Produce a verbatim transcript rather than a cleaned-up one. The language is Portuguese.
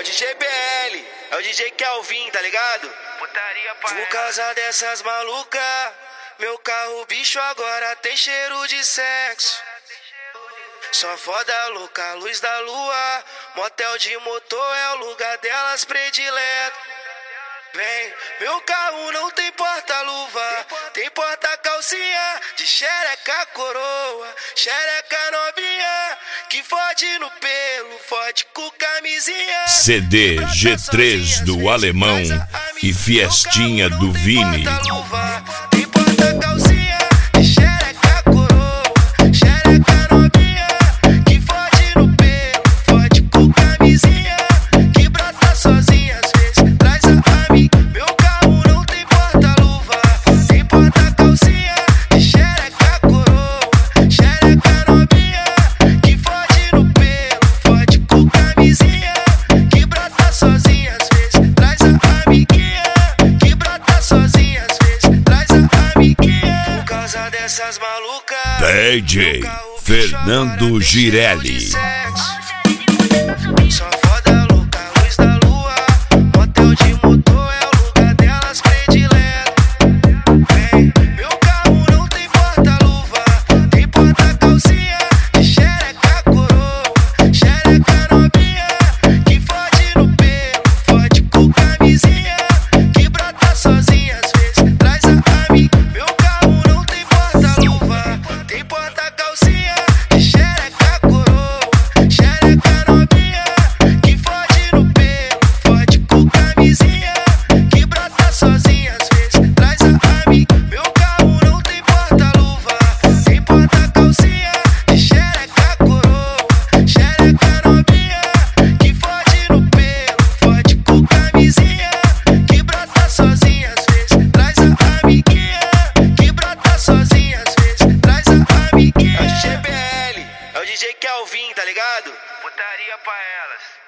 o D J B L, é o D J Kelvin, tá ligado? Putaria pra Por causa dessas malucas, meu carro bicho agora tem cheiro de sexo. Só foda louca, luz da lua, motel de motor é o lugar delas predileto. Vem, meu carro não tem porta-luva, tem porta-calcinha, de xereca coroa, xereca novinha, que fode no pelo, fode com camisinha. C D G três do Alemão e Fiestinha do Vini. Tem porta-calcinha, de xereca coroa, xereca novinha, que fode no pelo, fode com camisinha, que brota sozinha às vezes, traz a amiga. Meu carro não tem porta-luva, tem porta-calcinha, de xereca coroa, xereca novinha, que fode no pelo, fode com camisinha, que brota sozinha às vezes, traz a amiguinha, que brota sozinha às vezes, traz a amiguinha. Por causa dessas malucas, D J Fernando Girelli. só foda louca, luz da lua, motel de motor é o lugar delas predileto. Vem, meu carro não tem porta-luva, tem porta-calcinha, de xereca coroa, xereca novinha, que fode no pelo, fode com camisinha, que brota sozinha às vezes, traz a amiga. Meu carro não tem porta-luva, tem porta-calcinha, de xereca coroa, xereca novinha, que fode no pelo, fode com camisinha, que brota sozinha às vezes, traz a amiga. Meu carro não tem porta-luva, tem porta-calcinha, de xereca coroa, xereca novinha, que fode no pelo, fode com camisinha, que brota sozinha às vezes, traz a amiguinha, que brota sozinha às vezes, traz a amiguinha. É o D J B L, é o D J Kelvin, tá ligado? putaria pra elas.